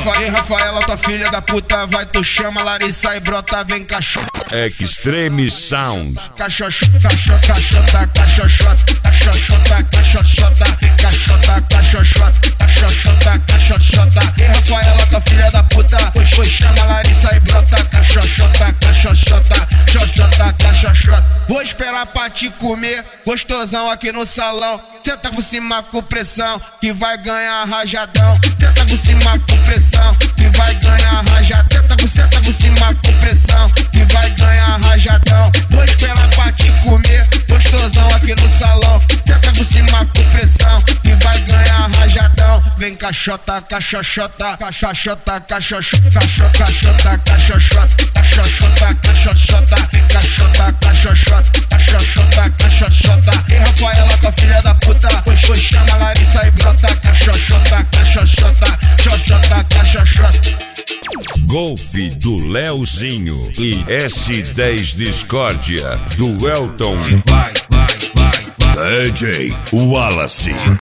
Rafaela, tua filha da puta, vai, tu chama Larissa e brota, vem cachorro. Extreme Sound. Cachochota, cachochota, cachochota, cachochota, cachochota, cachochota, cachochota, cachochota, cachochota. E Rafaela, tua filha da puta, pois chama Larissa e brota, cachochota, cachochota, cachochota, cachochota. Vou esperar pra te comer, gostosão aqui no salão. Senta por cima com pressão, que vai ganhar rajadão. Senta por cima com pressão, que vai ganhar rajadão. Senta por cima com pressão, que vai ganhar rajadão. Vou esperar pra te comer, gostosão aqui no salão. Senta por cima com pressão, que vai ganhar rajadão. Vem caixota, caixoxota, caixoxota, caixoxota, caixoxota, caixoxota, caixoxota, caixoxota, vem caixota, caixoxota, caixoxota, caixoxota. E Rafaela, tua filha da puta, pois chama Larissa e brota, caixoxota, caixoxota, caixoxota, caixoxota. Golf do Leozinho e S10 Discórdia do Elton. Vai, vai, vai, vai. DJ Wallace.